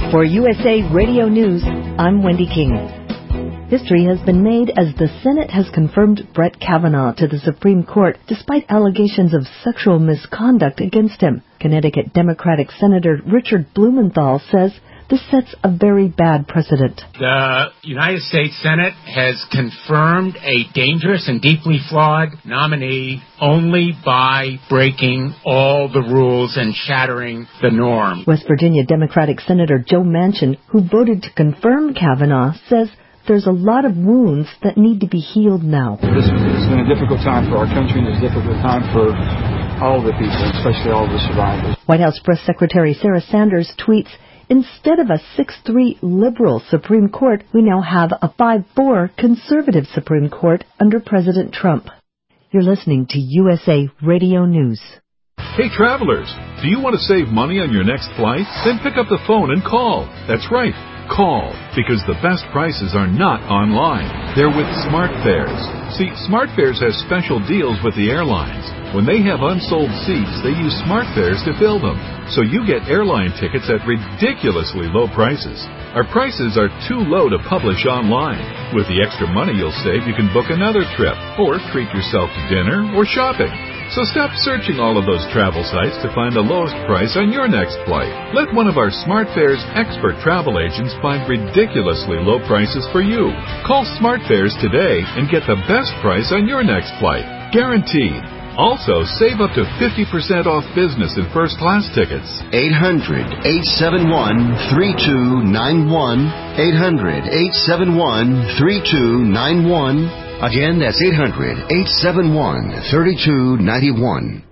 For USA Radio News, I'm Wendy King. History has been made as the Senate has confirmed Brett Kavanaugh to the Supreme Court despite allegations of sexual misconduct against him. Connecticut Democratic Senator Richard Blumenthal says this sets a very bad precedent. The United States Senate has confirmed a dangerous and deeply flawed nominee only by breaking all the rules and shattering the norm. West Virginia Democratic Senator Joe Manchin, who voted to confirm Kavanaugh, says there's a lot of wounds that need to be healed now. This has been a difficult time for our country, and it's a difficult time for all the people, especially all the survivors. White House Press Secretary Sarah Sanders tweets, "Instead of a 6-3 liberal Supreme Court, we now have a 5-4 conservative Supreme Court under President Trump." You're listening to USA Radio News. Hey travelers, do you want to save money on your next flight? Then pick up the phone and call. That's right, call, because the best prices are not online. They're with SmartFares. See, SmartFares has special deals with the airlines. When they have unsold seats, they use SmartFares to fill them. So you get airline tickets at ridiculously low prices. Our prices are too low to publish online. With the extra money you'll save, you can book another trip or treat yourself to dinner or shopping. So stop searching all of those travel sites to find the lowest price on your next flight. Let one of our SmartFares expert travel agents find ridiculously low prices for you. Call SmartFares today and get the best price on your next flight. Guaranteed. Also, save up to 50% off business and first-class tickets. 800-871-3291. 800-871-3291. Again, that's 800-871-3291.